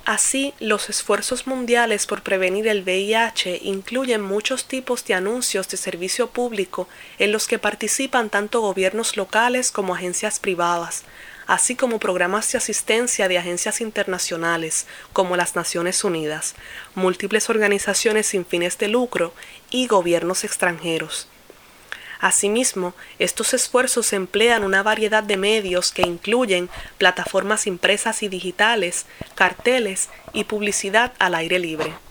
Así, los esfuerzos mundiales por prevenir el VIH incluyen muchos tipos de anuncios de servicio público en los que participan tanto gobiernos locales como agencias privadas, así como programas de asistencia de agencias internacionales como las Naciones Unidas, múltiples organizaciones sin fines de lucro y gobiernos extranjeros. Asimismo, estos esfuerzos emplean una variedad de medios que incluyen plataformas impresas y digitales, carteles y publicidad al aire libre.